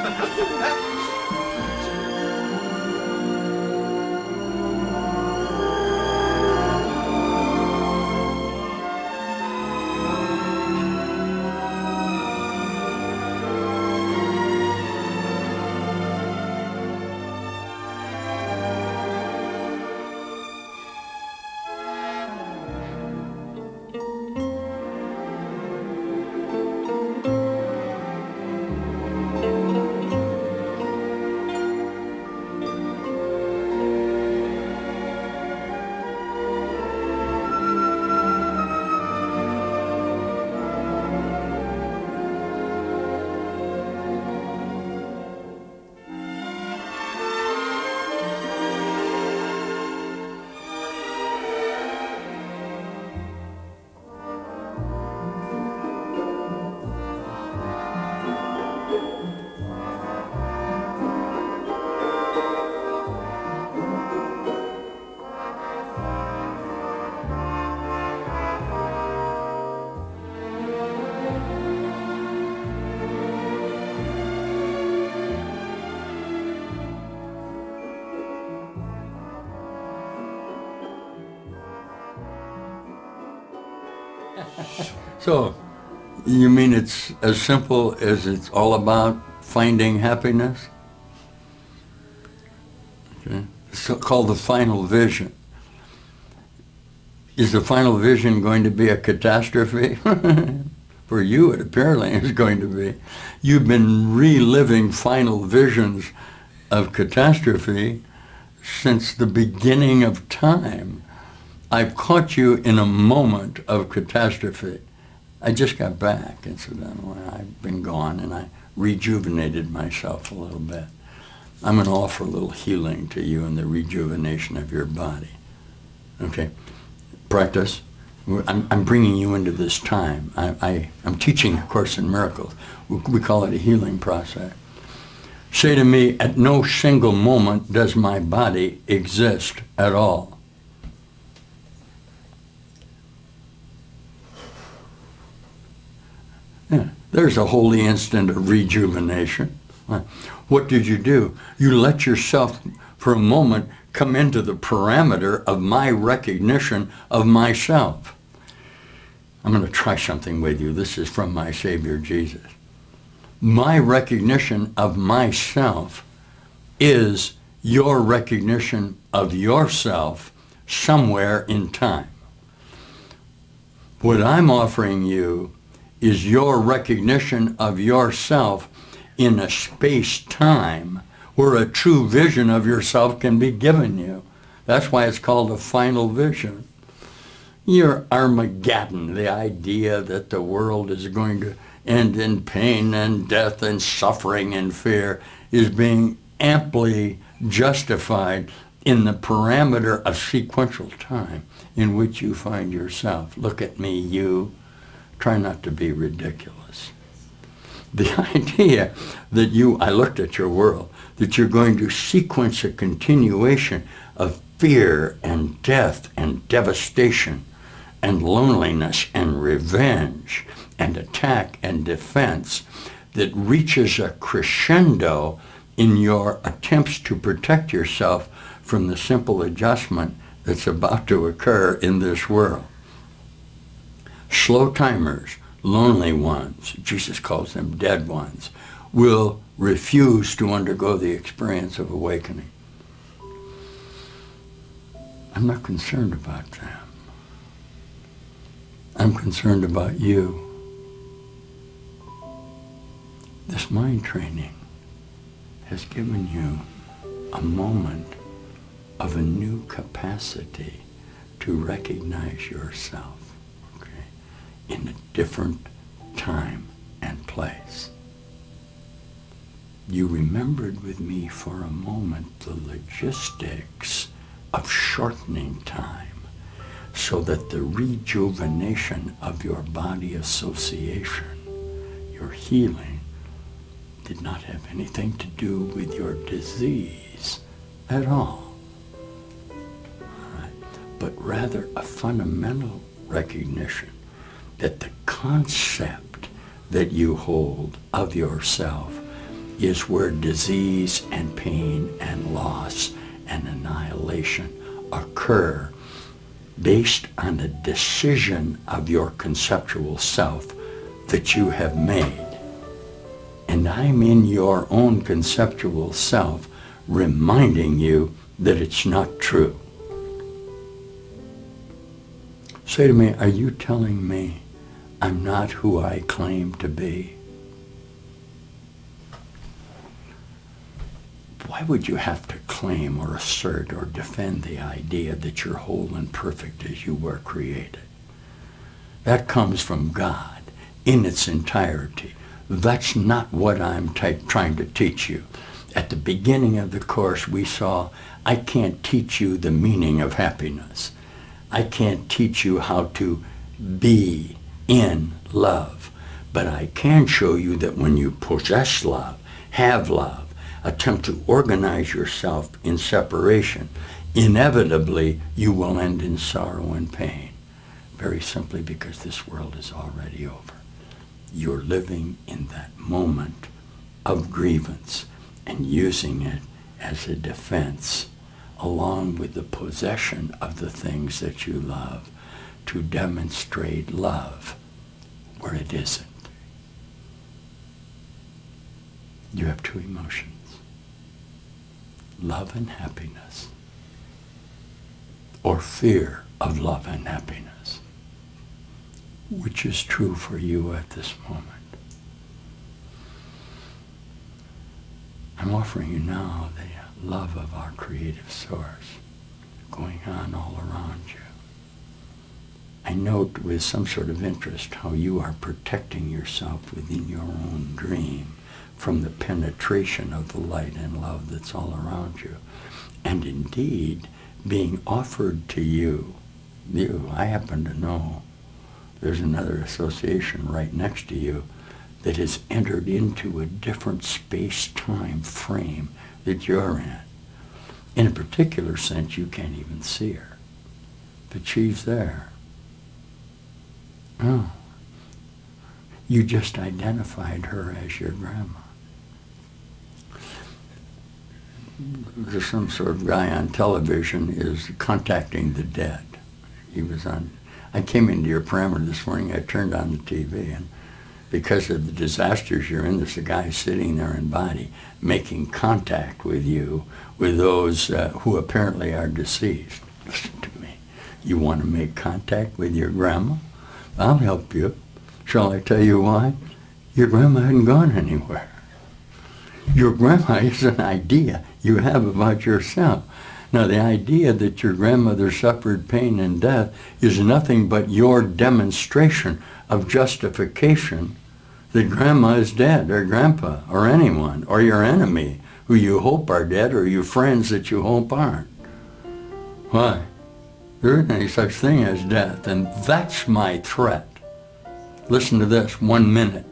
So, you mean it's as simple as it's all about finding happiness? Okay. It's called the final vision. Is the final vision going to be a catastrophe? For you, it apparently is going to be. You've been reliving final visions of catastrophe since the beginning of time. I've caught you in a moment of catastrophe. I just got back, incidentally. I've been gone, and I rejuvenated myself a little bit. I'm going to offer a little healing to you in the rejuvenation of your body. Okay? Practice. I'm bringing you into this time. I'm teaching A Course in Miracles. We call it a healing process. Say to me, at no single moment does my body exist at all. Yeah, there's a holy instant of rejuvenation. What did you do? You let yourself, for a moment, come into the parameter of my recognition of myself. I'm going to try something with you. This is from my Savior Jesus. My recognition of myself is your recognition of yourself somewhere in time. What I'm offering you is your recognition of yourself in a space-time where a true vision of yourself can be given you. That's why it's called a final vision. Your Armageddon, the idea that the world is going to end in pain and death and suffering and fear, is being amply justified in the parameter of sequential time in which you find yourself. Look at me, you. Try not to be ridiculous. The idea that I looked at your world, that you're going to sequence a continuation of fear and death and devastation and loneliness and revenge and attack and defense that reaches a crescendo in your attempts to protect yourself from the simple adjustment that's about to occur in this world. Slow timers, lonely ones, Jesus calls them dead ones, will refuse to undergo the experience of awakening. I'm not concerned about them. I'm concerned about you. This mind training has given you a moment of a new capacity to recognize yourself. In a different time and place. You remembered with me for a moment the logistics of shortening time so that the rejuvenation of your body association, your healing, did not have anything to do with your disease at all. But rather a fundamental recognition that the concept that you hold of yourself is where disease and pain and loss and annihilation occur based on a decision of your conceptual self that you have made. And I'm in your own conceptual self reminding you that it's not true. Say to me, are you telling me I'm not who I claim to be? Why would you have to claim or assert or defend the idea that you're whole and perfect as you were created? That comes from God in its entirety. That's not what I'm trying to teach you. At the beginning of the course, we saw, I can't teach you the meaning of happiness. I can't teach you how to be in love. But I can show you that when you possess love, have love, attempt to organize yourself in separation, inevitably you will end in sorrow and pain. Very simply because this world is already over. You're living in that moment of grievance and using it as a defense, along with the possession of the things that you love, to demonstrate love where it isn't. You have two emotions, love and happiness, or fear of love and happiness. Which is true for you at this moment? I'm offering you now the love of our creative source going on all around you. I note with some sort of interest how you are protecting yourself within your own dream from the penetration of the light and love that's all around you. And indeed, being offered to you, I happen to know there's another association right next to you that has entered into a different space-time frame that you're in. In a particular sense, you can't even see her, but she's there. Oh, you just identified her as your grandma. There's some sort of guy on television is contacting the dead. He was on, I came into your parameter this morning, I turned on the TV, and because of the disasters you're in, there's a guy sitting there in body making contact with you, with those who apparently are deceased. Listen to me. You want to make contact with your grandma? I'll help you. Shall I tell you why? Your grandma hadn't gone anywhere. Your grandma is an idea you have about yourself. Now, the idea that your grandmother suffered pain and death is nothing but your demonstration of justification that grandma is dead, or grandpa, or anyone, or your enemy who you hope are dead, or your friends that you hope aren't. Why? There isn't any such thing as death, and that's my threat. Listen to this, 1 minute.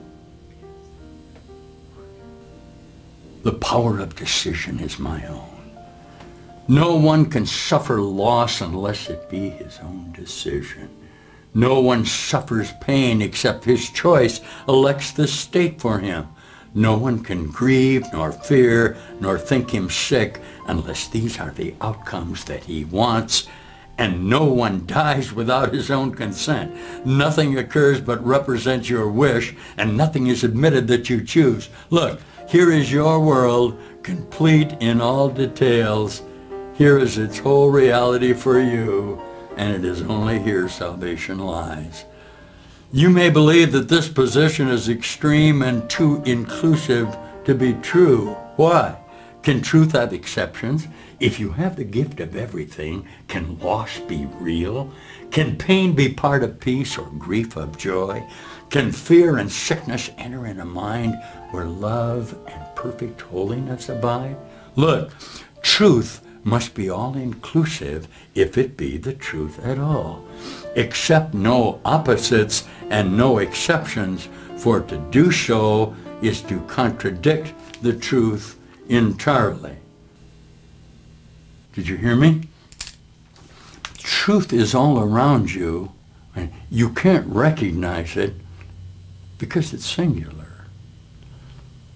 The power of decision is my own. No one can suffer loss unless it be his own decision. No one suffers pain except his choice elects the state for him. No one can grieve, nor fear, nor think him sick unless these are the outcomes that he wants. And no one dies without his own consent. Nothing occurs but represents your wish, and nothing is admitted that you choose. Look, here is your world, complete in all details. Here is its whole reality for you, and it is only here salvation lies. You may believe that this position is extreme and too inclusive to be true. Why? Can truth have exceptions? If you have the gift of everything, can loss be real? Can pain be part of peace or grief of joy? Can fear and sickness enter in a mind where love and perfect holiness abide? Look, truth must be all-inclusive if it be the truth at all. Accept no opposites and no exceptions, for to do so is to contradict the truth entirely. Did you hear me? Truth is all around you, and you can't recognize it because it's singular.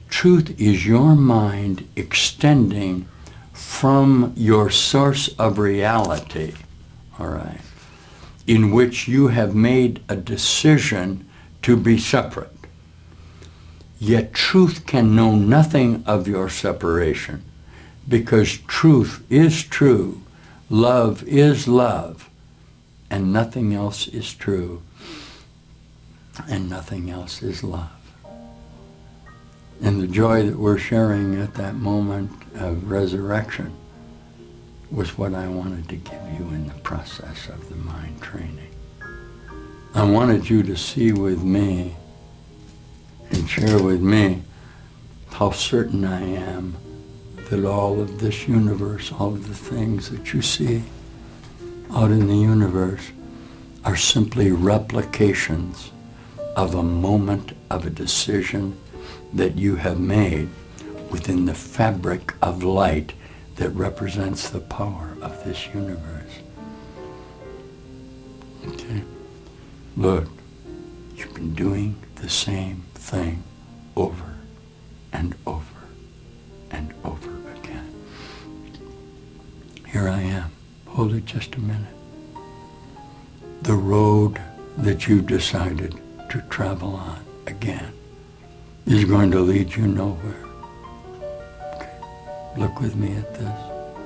Truth is your mind extending from your source of reality, all right, in which you have made a decision to be separate. Yet truth can know nothing of your separation, because truth is true, love is love, and nothing else is true, and nothing else is love. And the joy that we're sharing at that moment of resurrection was what I wanted to give you in the process of the mind training. I wanted you to see with me and share with me how certain I am that all of this universe, all of the things that you see out in the universe are simply replications of a moment of a decision that you have made within the fabric of light that represents the power of this universe. Okay? Look, you've been doing the same thing over and over and over again. Here I am. Hold it just a minute. The road that you've decided to travel on again is going to lead you nowhere. Okay. Look with me at this.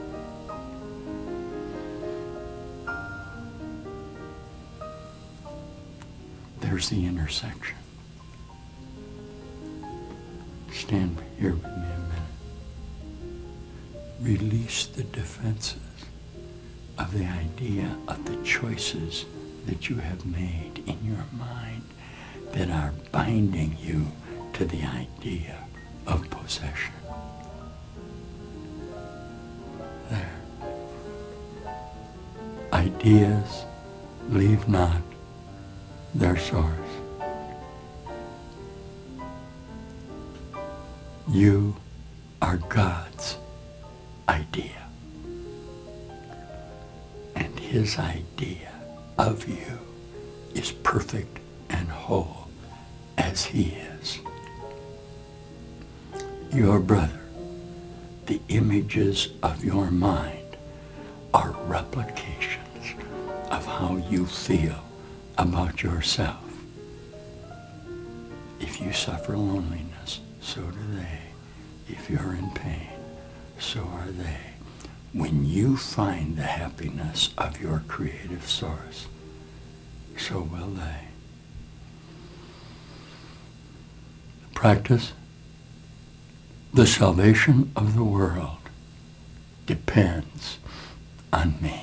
There's the intersection. Stand here with me a minute. Release the defenses of the idea of the choices that you have made in your mind that are binding you to the idea of possession. There. Ideas leave not their source. You are God's idea. And his idea of you is perfect and whole as he is. Your brother, the images of your mind are replications of how you feel about yourself. If you suffer loneliness, so do they. If you're in pain, so are they. When you find the happiness of your creative source, so will they. Practice. The salvation of the world depends on me.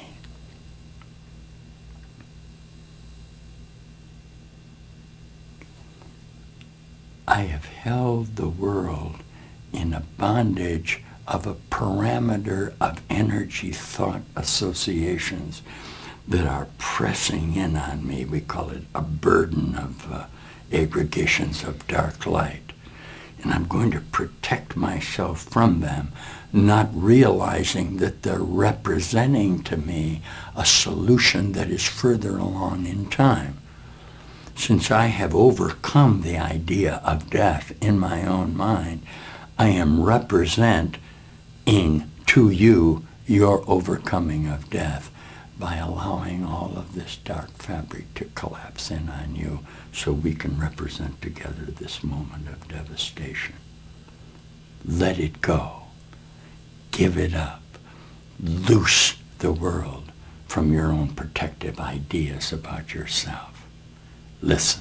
I have held the world in a bondage of a parameter of energy thought associations that are pressing in on me. We call it a burden of aggregations of dark light. And I'm going to protect myself from them, not realizing that they're representing to me a solution that is further along in time. Since I have overcome the idea of death in my own mind, I am representing to you your overcoming of death by allowing all of this dark fabric to collapse in on you so we can represent together this moment of devastation. Let it go. Give it up. Loose the world from your own protective ideas about yourself. Listen.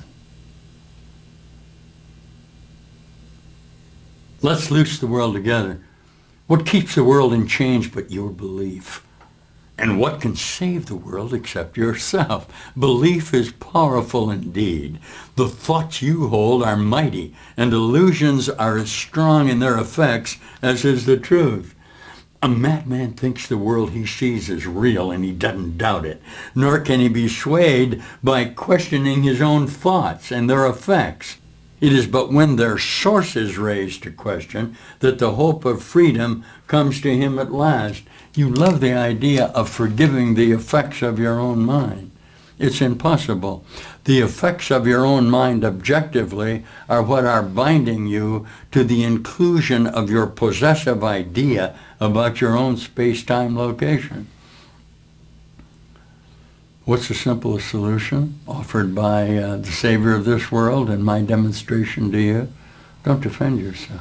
Let's loose the world together. What keeps the world in change but your belief? And what can save the world except yourself? Belief is powerful indeed. The thoughts you hold are mighty, and illusions are as strong in their effects as is the truth. A madman thinks the world he sees is real, and he doesn't doubt it, nor can he be swayed by questioning his own thoughts and their effects. It is but when their source is raised to question that the hope of freedom comes to him at last. You love the idea of forgiving the effects of your own mind. It's impossible. The effects of your own mind objectively are what are binding you to the inclusion of your possessive idea about your own space-time location. What's the simplest solution offered by the Savior of this world in my demonstration to you? Don't defend yourself.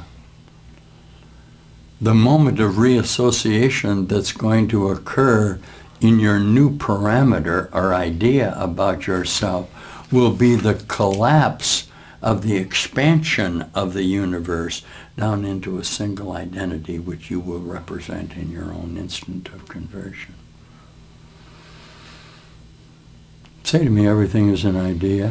The moment of reassociation that's going to occur in your new parameter or idea about yourself will be the collapse of the expansion of the universe down into a single identity which you will represent in your own instant of conversion. Say to me, everything is an idea.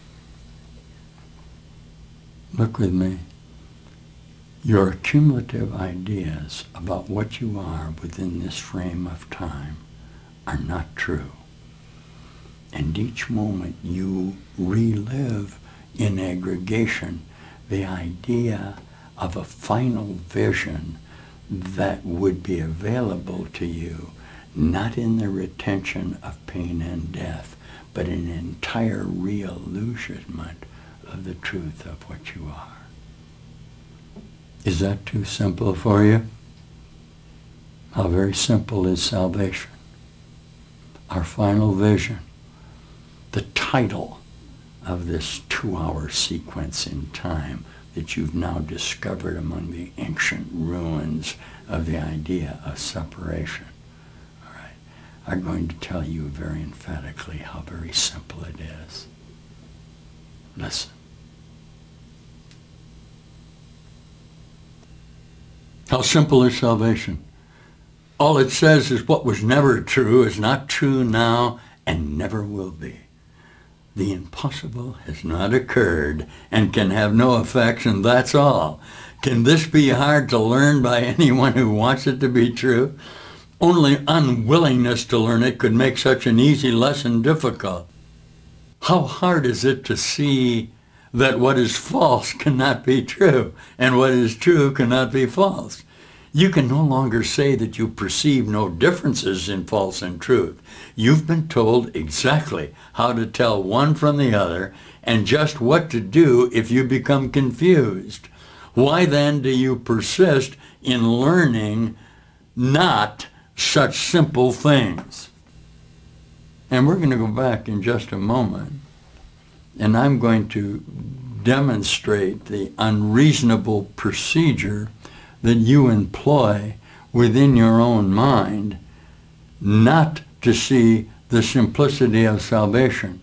Look with me. Your cumulative ideas about what you are within this frame of time are not true. And each moment you relive in aggregation the idea of a final vision that would be available to you, not in the retention of pain and death, but an entire reillusionment of the truth of what you are. Is that too simple for you? How very simple is salvation. Our final vision, the title of this 2-hour sequence in time that you've now discovered among the ancient ruins of the idea of separation, all right, are going to tell you very emphatically how very simple it is. Listen. How simple is salvation? All it says is what was never true is not true now and never will be. The impossible has not occurred and can have no effects, and that's all. Can this be hard to learn by anyone who wants it to be true? Only unwillingness to learn it could make such an easy lesson difficult. How hard is it to see that what is false cannot be true, and what is true cannot be false? You can no longer say that you perceive no differences in false and truth. You've been told exactly how to tell one from the other and just what to do if you become confused. Why then do you persist in learning not such simple things? And we're going to go back in just a moment, and I'm going to demonstrate the unreasonable procedure that you employ within your own mind not to see the simplicity of salvation.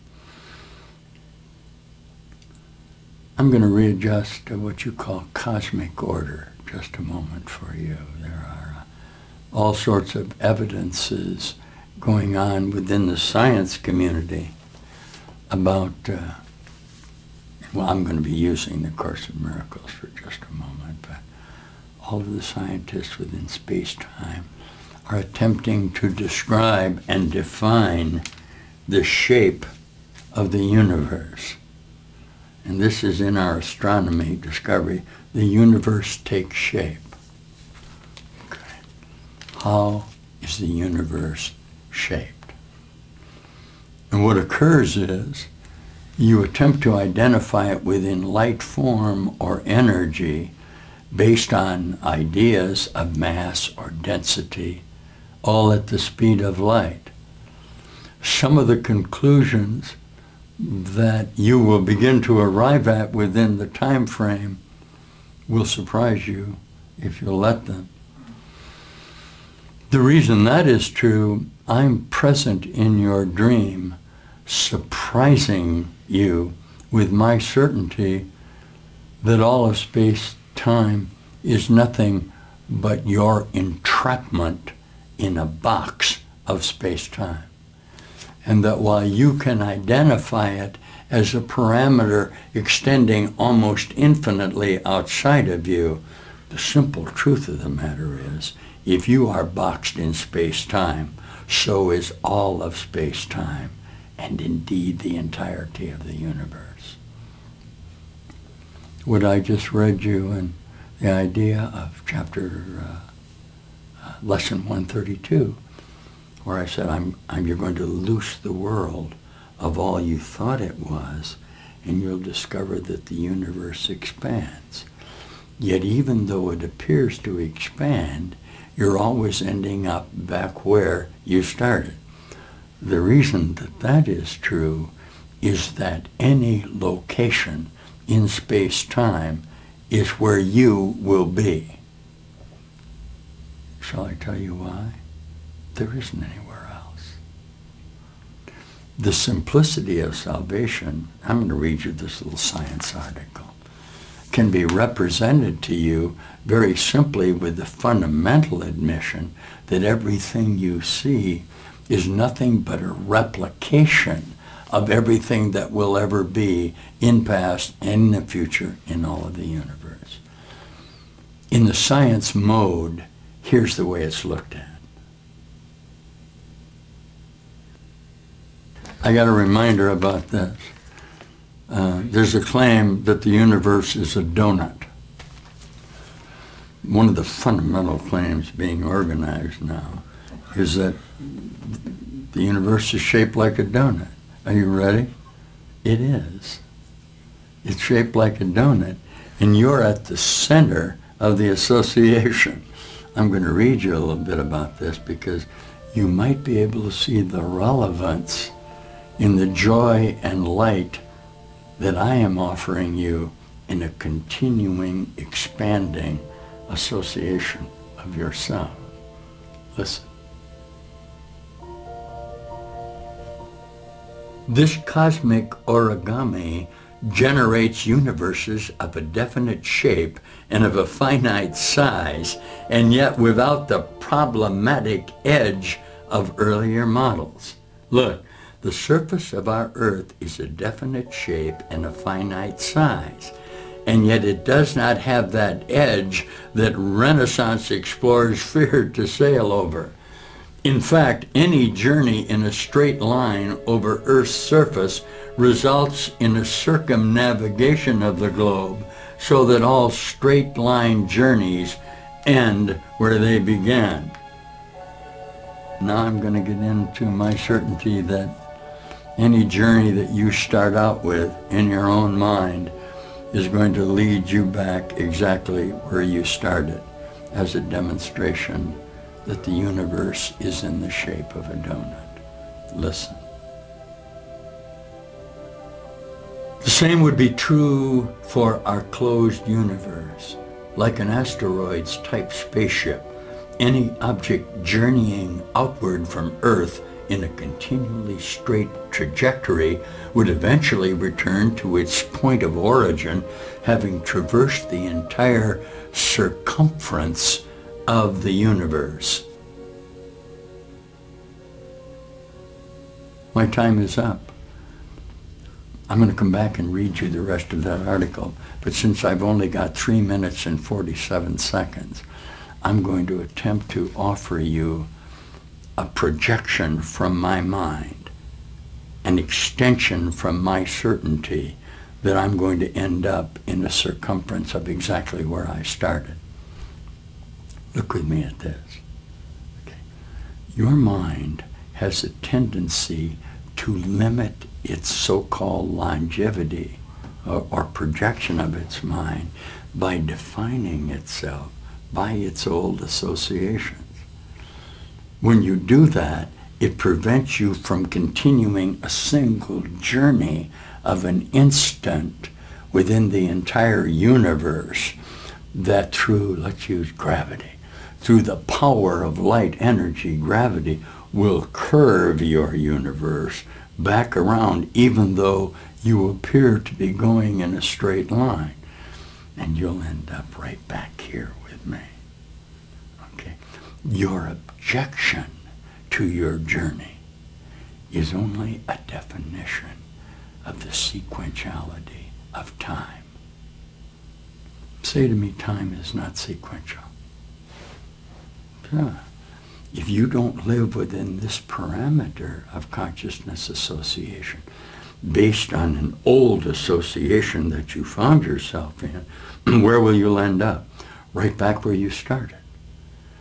I'm going to readjust to what you call cosmic order just a moment for you. There are all sorts of evidences going on within the science community about, well, I'm going to be using the Course in Miracles for just a moment, but all of the scientists within space-time are attempting to describe and define the shape of the universe. And this is in our astronomy discovery. The universe takes shape. Okay. How is the universe shaped? And what occurs is you attempt to identify it within light form or energy based on ideas of mass or density, all at the speed of light. Some of the conclusions that you will begin to arrive at within the time frame will surprise you if you'll let them. The reason that is true, I'm present in your dream, surprising you with my certainty that all of space-time is nothing but your entrapment in a box of space-time. And that while you can identify it as a parameter extending almost infinitely outside of you, the simple truth of the matter is, if you are boxed in space-time, so is all of space-time, and indeed the entirety of the universe. What I just read you in the idea of lesson 132, where I said, you're going to loose the world of all you thought it was, and you'll discover that the universe expands. Yet even though it appears to expand, you're always ending up back where you started. The reason that that is true is that any location in space-time is where you will be. Shall I tell you why? There isn't anywhere else. The simplicity of salvation, I'm going to read you this little science article, can be represented to you very simply with the fundamental admission that everything you see is nothing but a replication of everything that will ever be in past and in the future in all of the universe. In the science mode, here's the way it's looked at. I got a reminder about this. There's a claim that the universe is a donut. One of the fundamental claims being organized now is that the universe is shaped like a donut. Are you ready? It is. It's shaped like a donut, and you're at the center of the association. I'm going to read you a little bit about this because you might be able to see the relevance in the joy and light that I am offering you in a continuing, expanding association of yourself. Listen. This cosmic origami generates universes of a definite shape and of a finite size, and yet without the problematic edge of earlier models. Look, the surface of our Earth is a definite shape and a finite size, and yet it does not have that edge that Renaissance explorers feared to sail over. In fact, any journey in a straight line over Earth's surface results in a circumnavigation of the globe, so that all straight line journeys end where they began. Now I'm going to get into my certainty that any journey that you start out with in your own mind is going to lead you back exactly where you started, as a demonstration that the universe is in the shape of a donut. Listen. The same would be true for our closed universe. Like an asteroids type spaceship, any object journeying outward from Earth in a continually straight trajectory would eventually return to its point of origin, having traversed the entire circumference of the universe. My time is up. I'm going to come back and read you the rest of that article, but since I've only got 3 minutes and 47 seconds, I'm going to attempt to offer you a projection from my mind, an extension from my certainty that I'm going to end up in a circumference of exactly where I started. Look with me at this. Okay. Your mind has a tendency to limit its so-called longevity or projection of its mind by defining itself by its old associations. When you do that, it prevents you from continuing a single journey of an instant within the entire universe that through, let's use gravity, through the power of light energy, gravity will curve your universe back around, even though you appear to be going in a straight line. And you'll end up right back here with me. Okay? Your objection to your journey is only a definition of the sequentiality of time. Say to me, time is not sequential. Yeah. If you don't live within this parameter of consciousness association, based on an old association that you found yourself in, where will you end up? Right back where you started.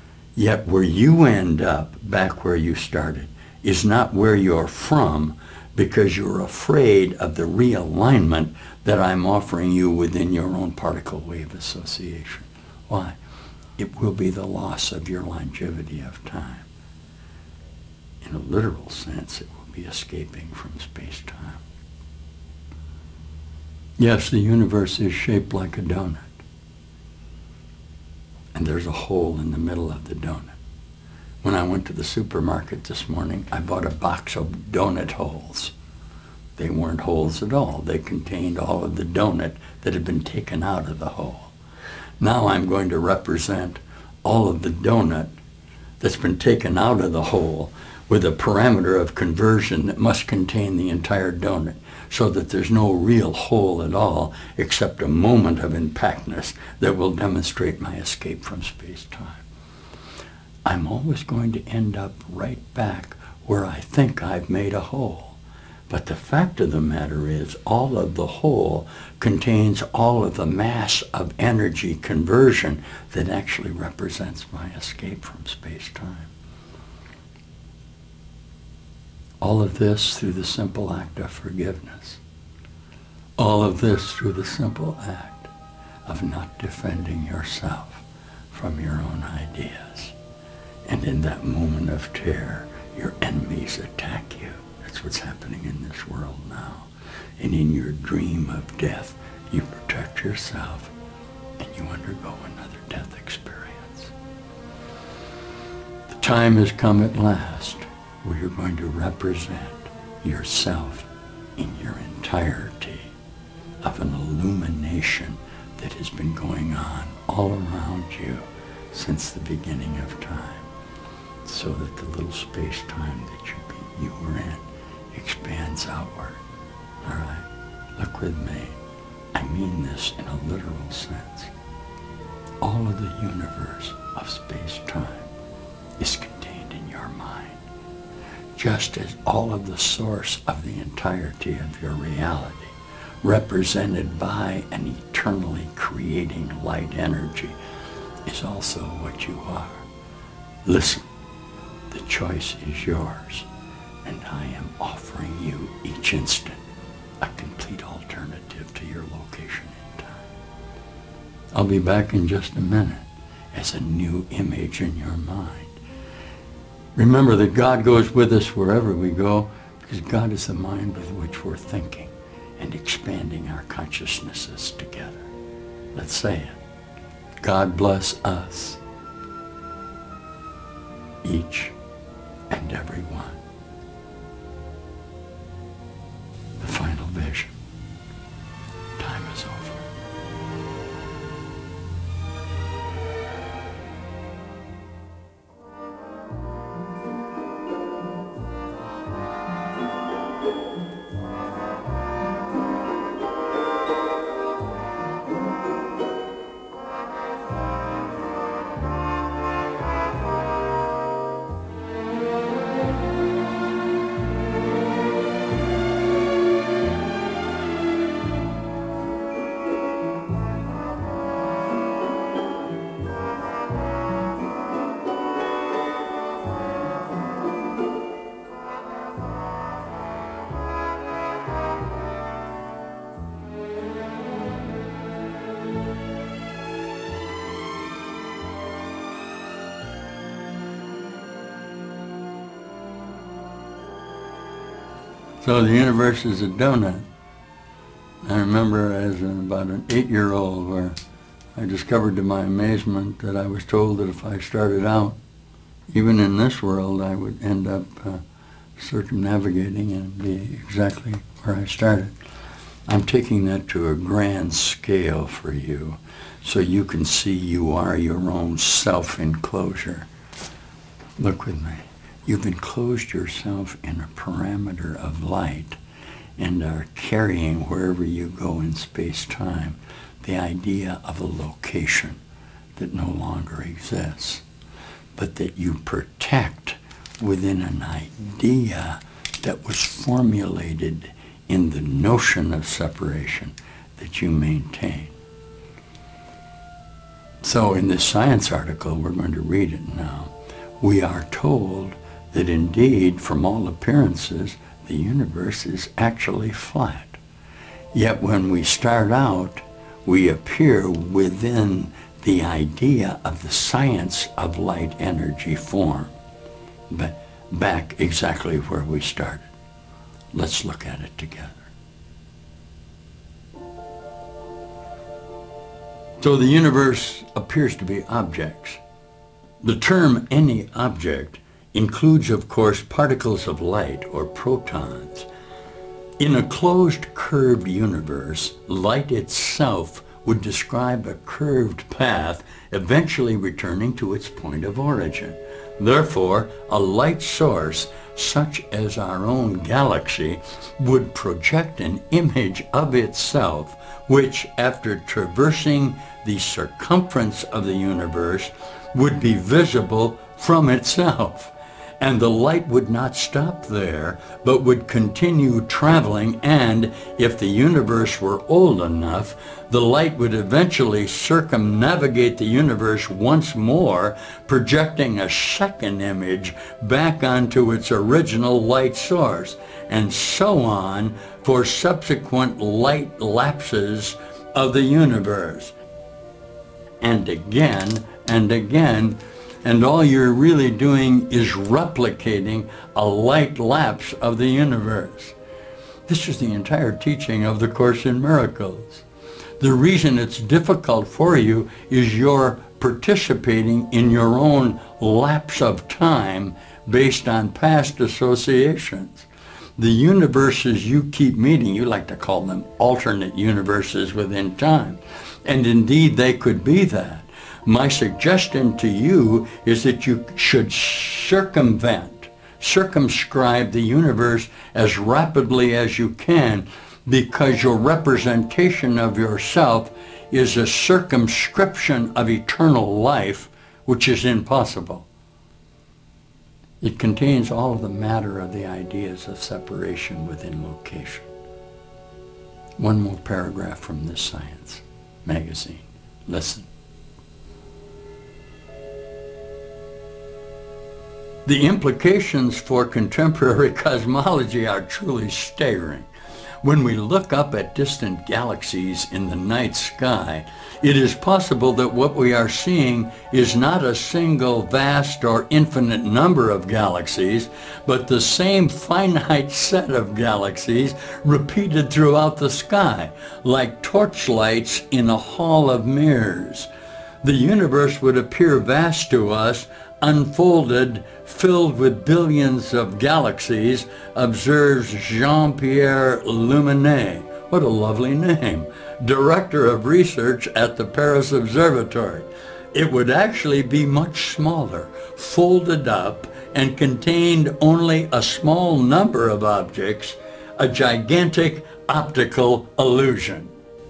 Yet where you end up back where you started is not where you're from, because you're afraid of the realignment that I'm offering you within your own particle wave association. Why? It will be the loss of your longevity of time. In a literal sense, it will be escaping from space-time. Yes, the universe is shaped like a donut. And there's a hole in the middle of the donut. When I went to the supermarket this morning, I bought a box of donut holes. They weren't holes at all. They contained all of the donut that had been taken out of the hole. Now I'm going to represent all of the donut that's been taken out of the hole with a parameter of conversion that must contain the entire donut, so that there's no real hole at all except a moment of impactness that will demonstrate my escape from space-time. I'm always going to end up right back where I think I've made a hole. But the fact of the matter is, all of the hole contains all of the mass of energy conversion that actually represents my escape from space-time. All of this through the simple act of forgiveness. All of this through the simple act of not defending yourself from your own ideas. And in that moment of terror, your enemies attack you. That's what's happening in this world now. And in your dream of death, you protect yourself and you undergo another death experience. The time has come at last where you're going to represent yourself in your entirety of an illumination that has been going on all around you since the beginning of time, so that the little space-time that you were in expands outward. All right? Look with me. I mean this in a literal sense. All of the universe of space-time is contained in your mind, just as all of the source of the entirety of your reality, represented by an eternally creating light energy, is also what you are. Listen, the choice is yours, and I am offering you each instant a complete alternative to your location in time. I'll be back in just a minute as a new image in your mind. Remember that God goes with us wherever we go, because God is the mind with which we're thinking and expanding our consciousnesses together. Let's say it. God bless us, each and every one. The final vision. Time is over. So the universe is a donut. I remember as about an 8-year-old where I discovered to my amazement that I was told that if I started out, even in this world, I would end up circumnavigating and be exactly where I started. I'm taking that to a grand scale for you so you can see you are your own self-enclosure. Look with me. You've enclosed yourself in a parameter of light and are carrying wherever you go in space-time the idea of a location that no longer exists, but that you protect within an idea that was formulated in the notion of separation that you maintain. So in this science article, we're going to read it now, we are told that indeed, from all appearances, the the universe is actually flat. Yet when we start out, we appear within the idea of the science of light energy form, but back exactly where we started. Let's look at it together. So the universe appears to be objects. The term any object includes, of course, particles of light or protons. In a closed, curved universe, light itself would describe a curved path, eventually returning to its point of origin. Therefore, a light source, such as our own galaxy, would project an image of itself, which, after traversing the circumference of the universe, would be visible from itself. And the light would not stop there, but would continue traveling, and if the universe were old enough, the light would eventually circumnavigate the universe once more, projecting a second image back onto its original light source, and so on for subsequent light lapses of the universe. And again, and again, and all you're really doing is replicating a light lapse of the universe. This is the entire teaching of the Course in Miracles. The reason it's difficult for you is you're participating in your own lapse of time based on past associations. The universes you keep meeting, you like to call them alternate universes within time, and indeed they could be that. My suggestion to you is that you should circumscribe the universe as rapidly as you can, because your representation of yourself is a circumscription of eternal life, which is impossible. It contains all of the matter of the ideas of separation within location. One more paragraph from this Science magazine. Listen. The implications for contemporary cosmology are truly staggering. When we look up at distant galaxies in the night sky, it is possible that what we are seeing is not a single vast or infinite number of galaxies, but the same finite set of galaxies repeated throughout the sky, like torchlights in a hall of mirrors. The universe would appear vast to us, unfolded, filled with billions of galaxies, observes Jean-Pierre Luminet. What a lovely name. Director of research at the Paris Observatory. It would actually be much smaller, folded up, and contained only a small number of objects, a gigantic optical illusion.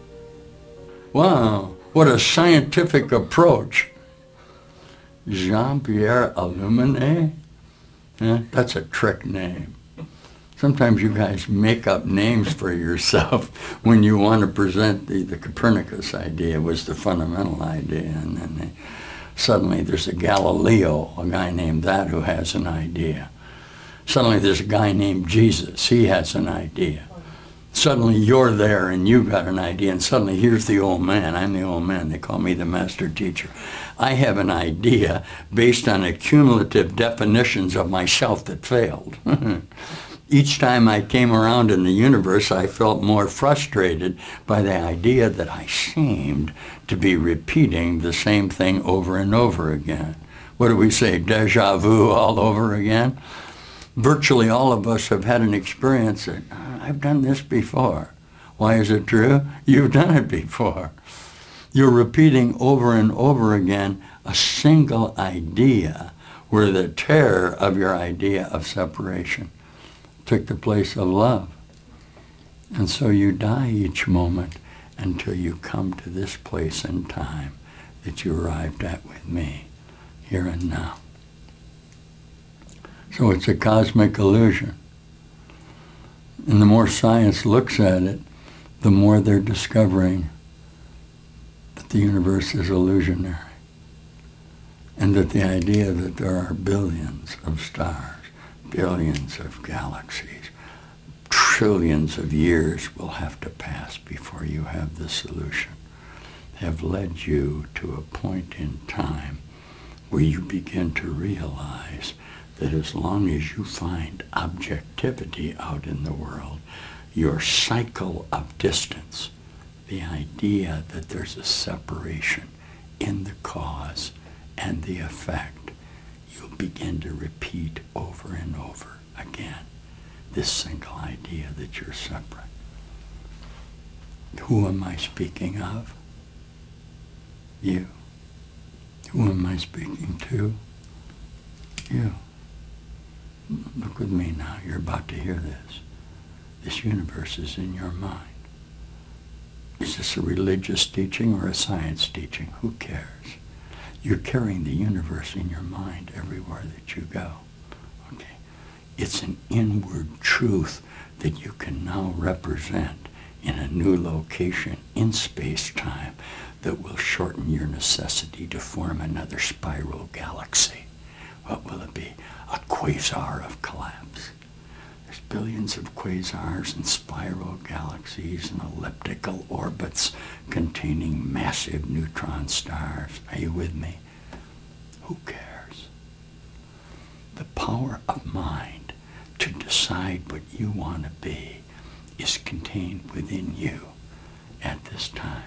Wow, what a scientific approach. Jean-Pierre Luminet? That's a trick name. Sometimes you guys make up names for yourself when you want to present the Copernicus idea was the fundamental idea, and then suddenly there's a Galileo, a guy named that, who has an idea. Suddenly there's a guy named Jesus, he has an idea. Suddenly you're there and you've got an idea, and suddenly here's the old man. I'm the old man. They call me the master teacher. I have an idea based on accumulative definitions of myself that failed. Each time I came around in the universe, I felt more frustrated by the idea that I seemed to be repeating the same thing over and over again. What do we say, déjà vu all over again? Virtually all of us have had an experience that, I've done this before. Why is it true? You've done it before. You're repeating over and over again a single idea where the terror of your idea of separation took the place of love. And so you die each moment until you come to this place in time that you arrived at with me, here and now. So it's a cosmic illusion. And the more science looks at it, the more they're discovering that the universe is illusionary. And that the idea that there are billions of stars, billions of galaxies, trillions of years will have to pass before you have the solution, have led you to a point in time where you begin to realize that as long as you find objectivity out in the world, your cycle of distance, the idea that there's a separation in the cause and the effect, you'll begin to repeat over and over again this single idea that you're separate. Who am I speaking of? You. Who am I speaking to? You. Look with me now. You're about to hear this. This universe is in your mind. Is this a religious teaching or a science teaching? Who cares? You're carrying the universe in your mind everywhere that you go. Okay. It's an inward truth that you can now represent in a new location in space-time that will shorten your necessity to form another spiral galaxy. What will it be? A quasar of collapse. There's billions of quasars and spiral galaxies and elliptical orbits containing massive neutron stars. Are you with me? Who cares? The power of mind to decide what you want to be is contained within you at this time.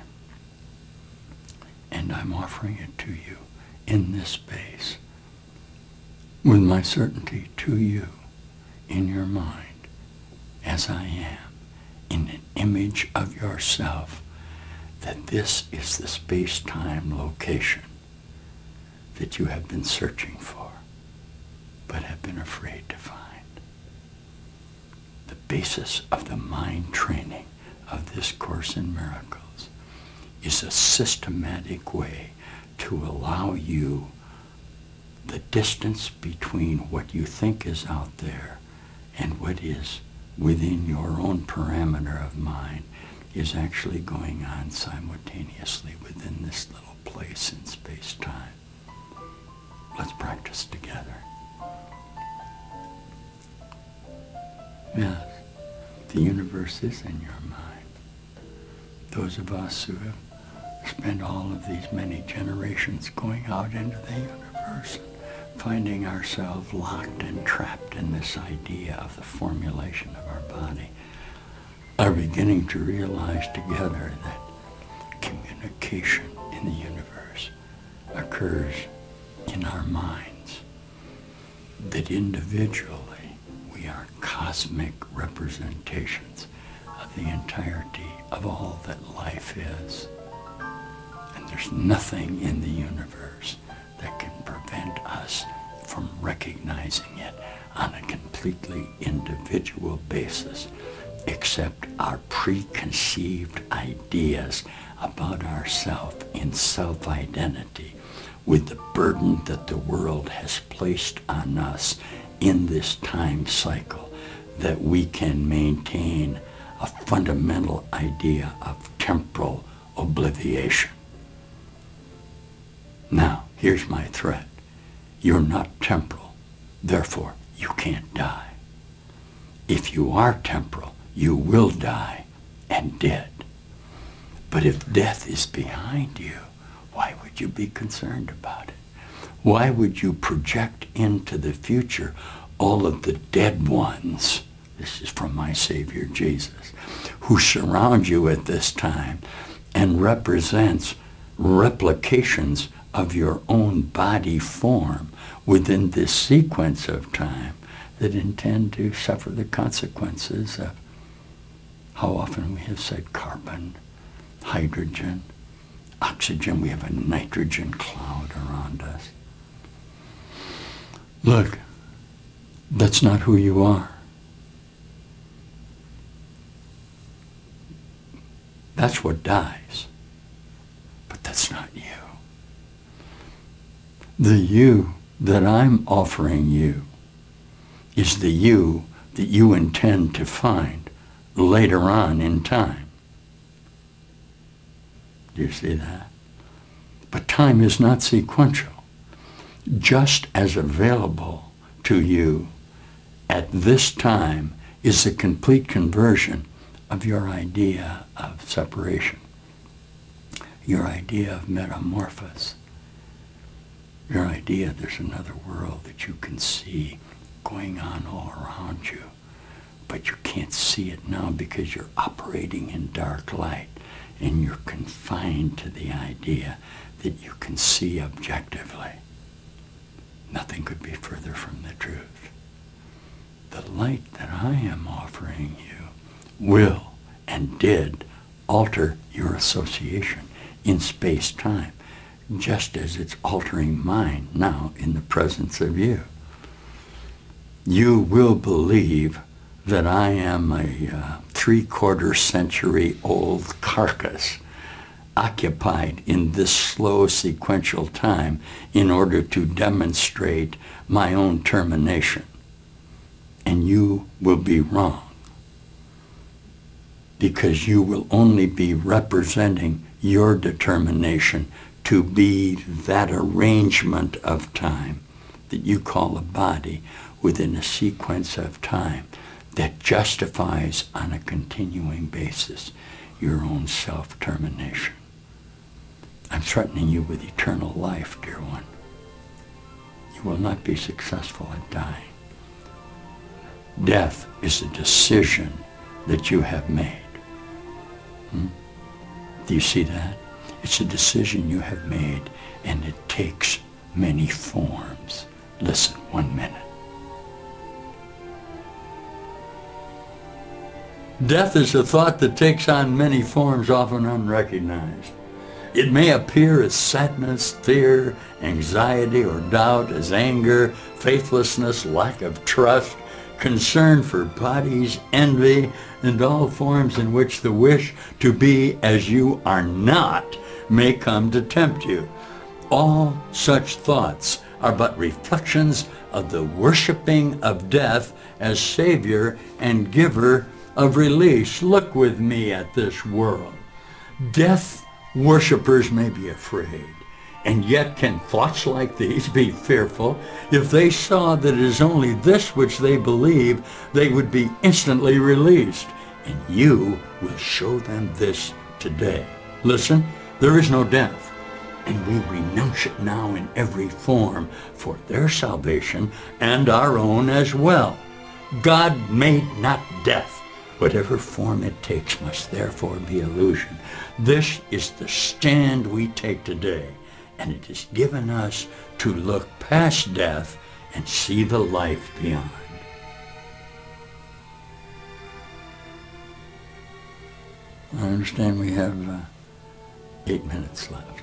And I'm offering it to you in this space with my certainty to you in your mind as I am in an image of yourself that this is the space-time location that you have been searching for but have been afraid to find. The basis of the mind training of this Course in Miracles is a systematic way to allow you the distance between what you think is out there and what is within your own parameter of mind is actually going on simultaneously within this little place in space-time. Let's practice together. Yes, the universe is in your mind. Those of us who have spent all of these many generations going out into the universe, finding ourselves locked and trapped in this idea of the formulation of our body, are beginning to realize together that communication in the universe occurs in our minds, that individually we are cosmic representations of the entirety of all that life is. And there's nothing in the universe that can prevent us from recognizing it on a completely individual basis, except our preconceived ideas about ourselves in self-identity, with the burden that the world has placed on us in this time cycle, that we can maintain a fundamental idea of temporal obliviation. Now, here's my threat. You're not temporal, therefore you can't die. If you are temporal, you will die, and did. But if death is behind you, why would you be concerned about it? Why would you project into the future all of the dead ones, this is from my Savior Jesus, who surround you at this time and represents replications of your own body form within this sequence of time that intend to suffer the consequences of how often we have said carbon, hydrogen, oxygen. We have a nitrogen cloud around us. Look, that's not who you are. That's what dies. But that's not you. The you that I'm offering you is the you that you intend to find later on in time. Do you see that? But time is not sequential. Just as available to you at this time is a complete conversion of your idea of separation, your idea of metamorphosis, your idea there's another world that you can see going on all around you, but you can't see it now because you're operating in dark light and you're confined to the idea that you can see objectively. Nothing could be further from the truth. The light that I am offering you will and did alter your association in space-time, just as it's altering mine now in the presence of you. You will believe that I am a 3/4 century old carcass occupied in this slow sequential time in order to demonstrate my own termination. And you will be wrong, because you will only be representing your determination to be that arrangement of time that you call a body within a sequence of time that justifies on a continuing basis your own self-termination. I'm threatening you with eternal life, dear one. You will not be successful at dying. Death is a decision that you have made. Do you see that? It's a decision you have made, and it takes many forms. Listen, 1 minute. Death is a thought that takes on many forms, often unrecognized. It may appear as sadness, fear, anxiety, or doubt, as anger, faithlessness, lack of trust, concern for bodies, envy, and all forms in which the wish to be as you are not may come to tempt you. All such thoughts are but reflections of the worshiping of death as Savior and giver of release. Look with me at this world. Death worshippers may be afraid, and yet can thoughts like these be fearful? If they saw that it is only this which they believe, they would be instantly released. And you will show them this today. Listen, there is no death, and we renounce it now in every form for their salvation and our own as well. God made not death. Whatever form it takes must therefore be illusion. This is the stand we take today, and it is given us to look past death and see the life beyond. I understand we have 8 minutes left.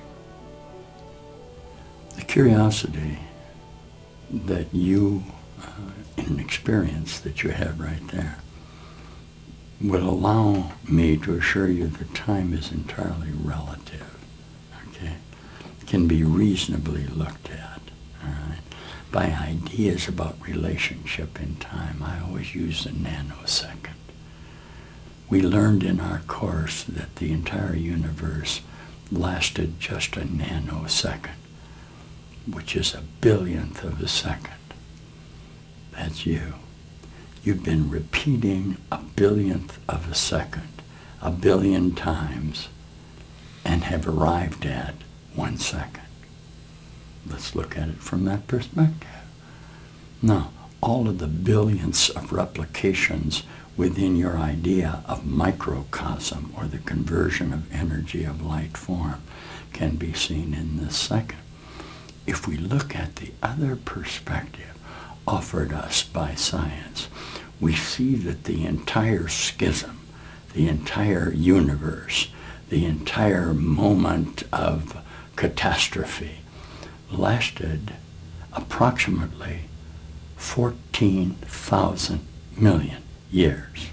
The curiosity that you, in an experience that you have right there, will allow me to assure you that time is entirely relative, okay? It can be reasonably looked at, all right? By ideas about relationship in time, I always use the nanosecond. We learned in our course that the entire universe lasted just a nanosecond, which is a billionth of a second. That's you. You've been repeating a billionth of a second, a billion times, and have arrived at 1 second. Let's look at it from that perspective. Now, all of the billions of replications within your idea of microcosm, or the conversion of energy of light form, can be seen in this second. If we look at the other perspective offered us by science, we see that the entire schism, the entire universe, the entire moment of catastrophe lasted approximately 14,000 million years.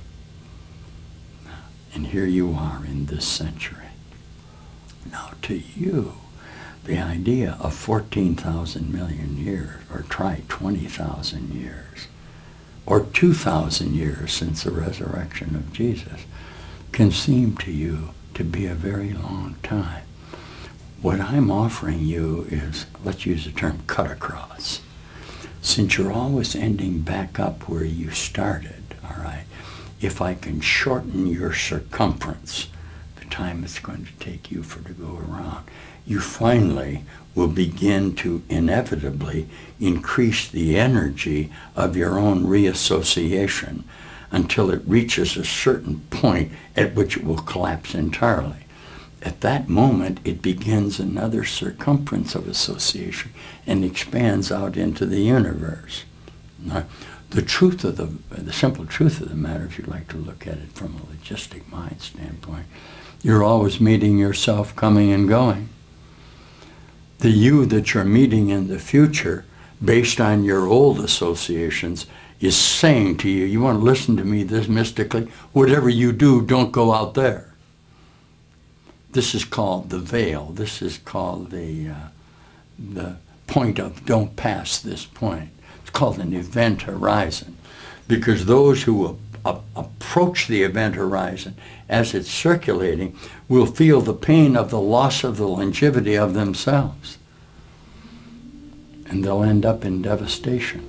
And here you are in this century. Now to you, the idea of 14,000 million years, or try 20,000 years, or 2,000 years since the resurrection of Jesus, can seem to you to be a very long time. What I'm offering you is, let's use the term cut across. Since you're always ending back up where you started, all right, if I can shorten your circumference, the time it's going to take you to go around, you finally will begin to inevitably increase the energy of your own reassociation until it reaches a certain point at which it will collapse entirely. At that moment, it begins another circumference of association and expands out into the universe. Now, the simple truth of the matter, if you like to look at it from a logistic mind standpoint, you're always meeting yourself coming and going. The you that you're meeting in the future, based on your old associations, is saying to you, you want to listen to me this mystically, whatever you do, don't go out there. This is called the veil. This is called the point of don't pass this point. It's called an event horizon, because those who approach the event horizon as it's circulating will feel the pain of the loss of the longevity of themselves. And they'll end up in devastation.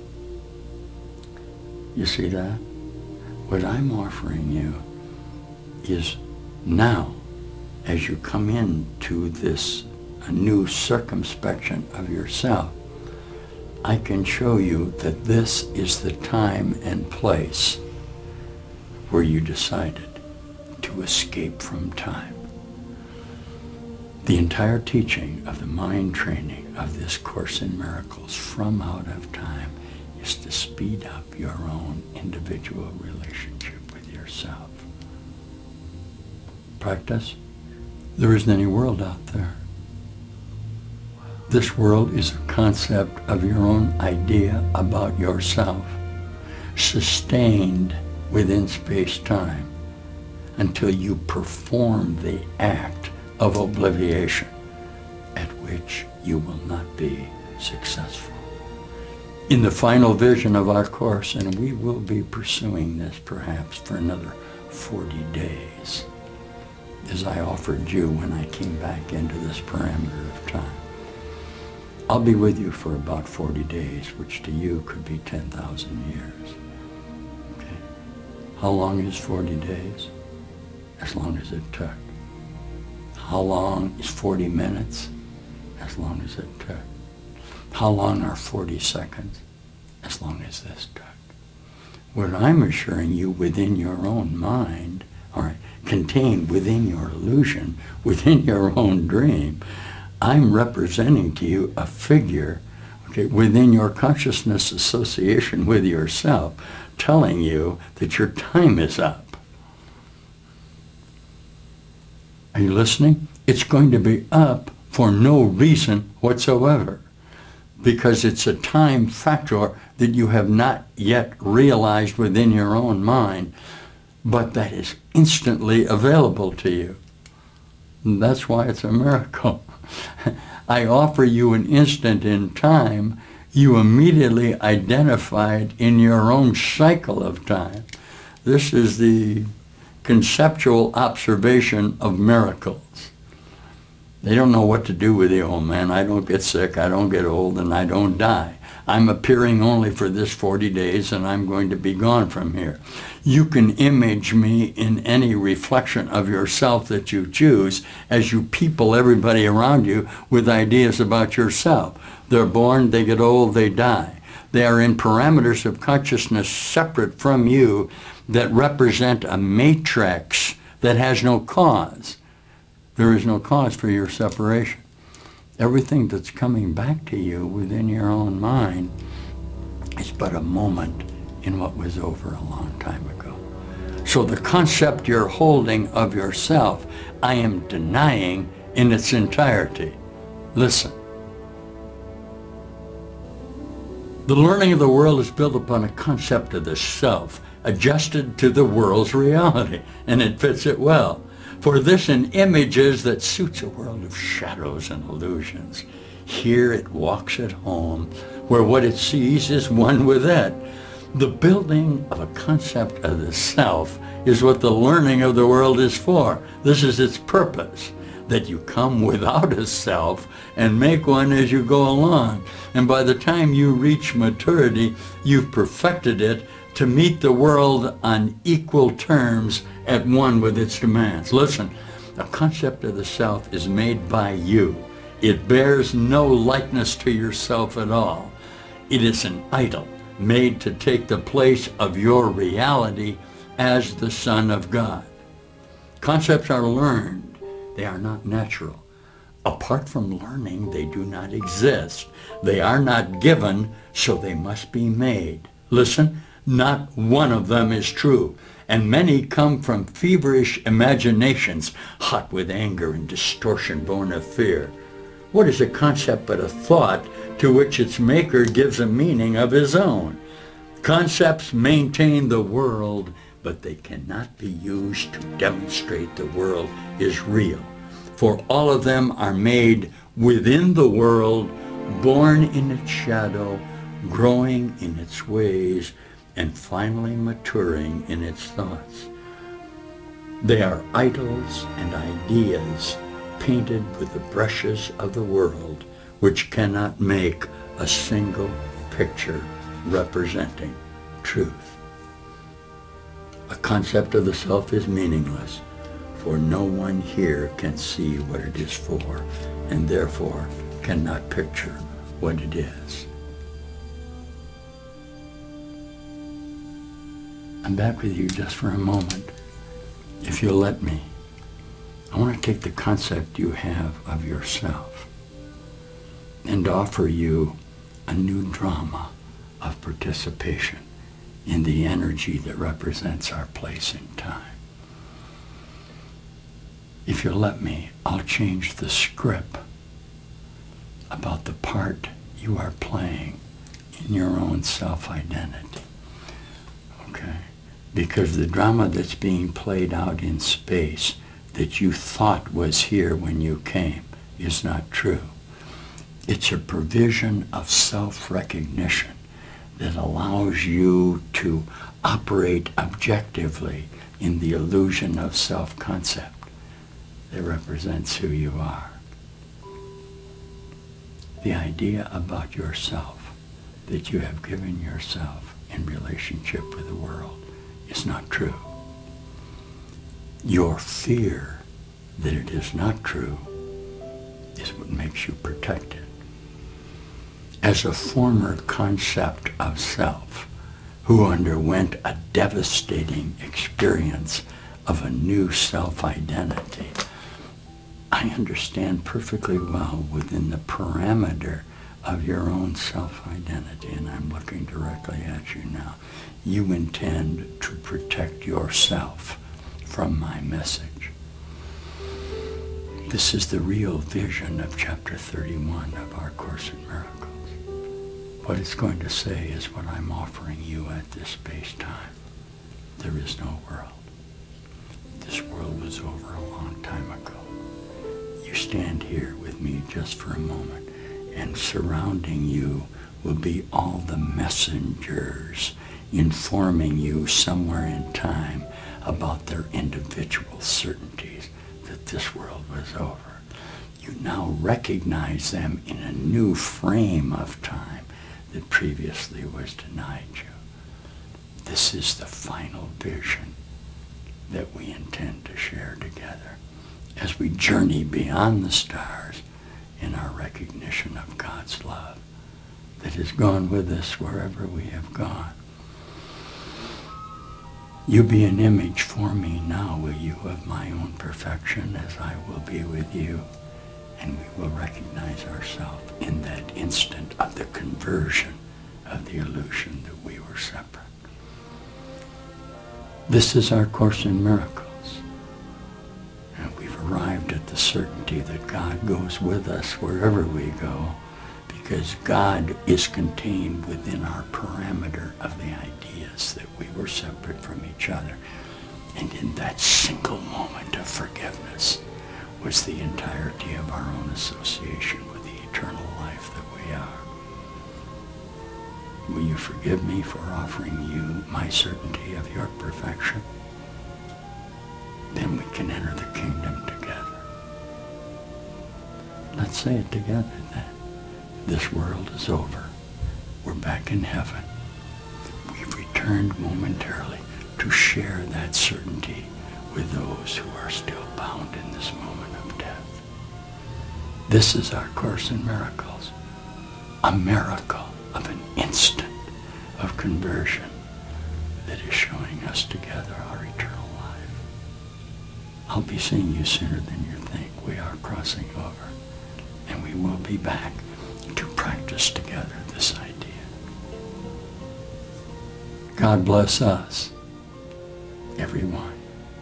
You see that? What I'm offering you is now, as you come into this new circumspection of yourself, I can show you that this is the time and place where you decided to escape from time. The entire teaching of the mind training of this Course in Miracles from Out of Time is to speed up your own individual relationship with yourself. Practice. There isn't any world out there. This world is a concept of your own idea about yourself, sustained within space-time until you perform the act of obliviation, at which you will not be successful. In the final vision of our Course, and we will be pursuing this perhaps for another 40 days, as I offered you when I came back into this parameter of time. I'll be with you for about 40 days, which to you could be 10,000 years. Okay. How long is 40 days? As long as it took. How long is 40 minutes? As long as it took. How long are 40 seconds? As long as this took. What I'm assuring you within your own mind, or contained within your illusion, within your own dream, I'm representing to you a figure, okay, within your consciousness association with yourself, telling you that your time is up. Are you listening? It's going to be up for no reason whatsoever, because it's a time factor that you have not yet realized within your own mind, but that is instantly available to you. And that's why it's a miracle. I offer you an instant in time you immediately identified in your own cycle of time. This is the conceptual observation of miracles. They don't know what to do with you, oh man. I don't get sick, I don't get old, and I don't die. I'm appearing only for this 40 days, and I'm going to be gone from here. You can image me in any reflection of yourself that you choose as you people everybody around you with ideas about yourself. They're born, they get old, they die. They are in parameters of consciousness separate from you that represent a matrix that has no cause. There is no cause for your separation. Everything that's coming back to you within your own mind is but a moment in what was over a long time ago. So the concept you're holding of yourself, I am denying in its entirety. Listen. The learning of the world is built upon a concept of the self, adjusted to the world's reality, and it fits it well. For this in images that suits a world of shadows and illusions. Here it walks at home, where what it sees is one with it. The building of a concept of the self is what the learning of the world is for. This is its purpose. that you come without a self and make one as you go along. And by the time you reach maturity, you've perfected it to meet the world on equal terms at one with its demands. Listen, the concept of the self is made by you. It bears no likeness to yourself at all. It is an idol made to take the place of your reality as the Son of God. Concepts are learned. They are not natural. Apart from learning, they do not exist. They are not given, so they must be made. Listen, not one of them is true, and many come from feverish imaginations, hot with anger and distortion born of fear. What is a concept but a thought to which its maker gives a meaning of his own? Concepts maintain the world, but they cannot be used to demonstrate the world is real. For all of them are made within the world, born in its shadow, growing in its ways, and finally maturing in its thoughts. They are idols and ideas painted with the brushes of the world, which cannot make a single picture representing truth. A concept of the self is meaningless, for no one here can see what it is for, and therefore cannot picture what it is. I'm back with you just for a moment, if you'll let me. I want to take the concept you have of yourself and offer you a new drama of participation in the energy that represents our place in time. If you'll let me, I'll change the script about the part you are playing in your own self-identity. Okay? Because the drama that's being played out in space that you thought was here when you came is not true. It's a provision of self-recognition that allows you to operate objectively in the illusion of self-concept that represents who you are. The idea about yourself that you have given yourself in relationship with the world is not true. Your fear that it is not true is what makes you protect it. As a former concept of self who underwent a devastating experience of a new self-identity, I understand perfectly well within the parameter of your own self-identity, and I'm looking directly at you now, you intend to protect yourself from my message. This is the real vision of chapter 31 of our Course in Miracles. What it's going to say is what I'm offering you at this space-time. There is no world. This world was over a long time ago. You stand here with me just for a moment, and surrounding you will be all the messengers informing you somewhere in time about their individual certainties that this world was over. You now recognize them in a new frame of time that previously was denied you. This is the final vision that we intend to share together as we journey beyond the stars in our recognition of God's love that has gone with us wherever we have gone. You be an image for me now, will you, of my own perfection as I will be with you, and we will recognize ourselves in that instant of the conversion of the illusion that we were separate. This is our Course in Miracles, and we've arrived at the certainty that God goes with us wherever we go, because God is contained within our parameter of the ideas that we were separate from each other. And in that single moment of forgiveness was the entirety of our own association with the eternal life that we are. Will you forgive me for offering you my certainty of your perfection? Then we can enter the kingdom together. Let's say it together then. This world is over. We're back in heaven. We've returned momentarily to share that certainty with those who are still bound in this moment of death. This is our Course in Miracles, a miracle of an instant of conversion that is showing us together our eternal life. I'll be seeing you sooner than you think. We are crossing over, and we will be back to practice together this idea. God bless us, everyone.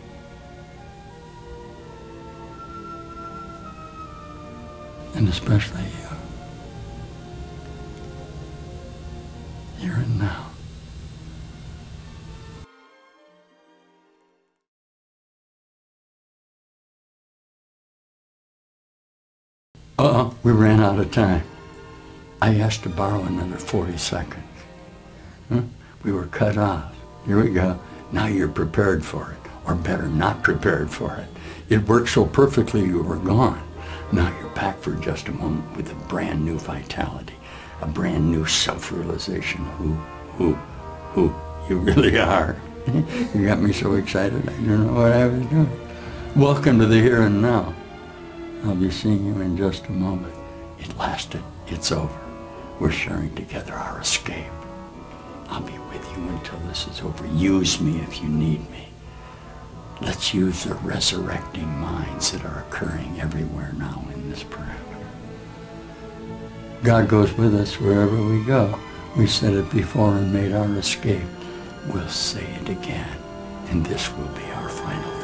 And especially you, here and now. We ran out of time. I asked to borrow another 40 seconds. We were cut off. Here we go. Now you're prepared for it, or better, not prepared for it. It worked so perfectly you were gone. Now you're back for just a moment with a brand new vitality, a brand new self-realization. Who you really are. You got me so excited I don't know what I was doing. Welcome to the here and now. I'll be seeing you in just a moment. It lasted. It's over. We're sharing together our escape. I'll be with you until this is over. Use me if you need me. Let's use the resurrecting minds that are occurring everywhere now in this parameter. God goes with us wherever we go. We said it before and made our escape. We'll say it again, and this will be our final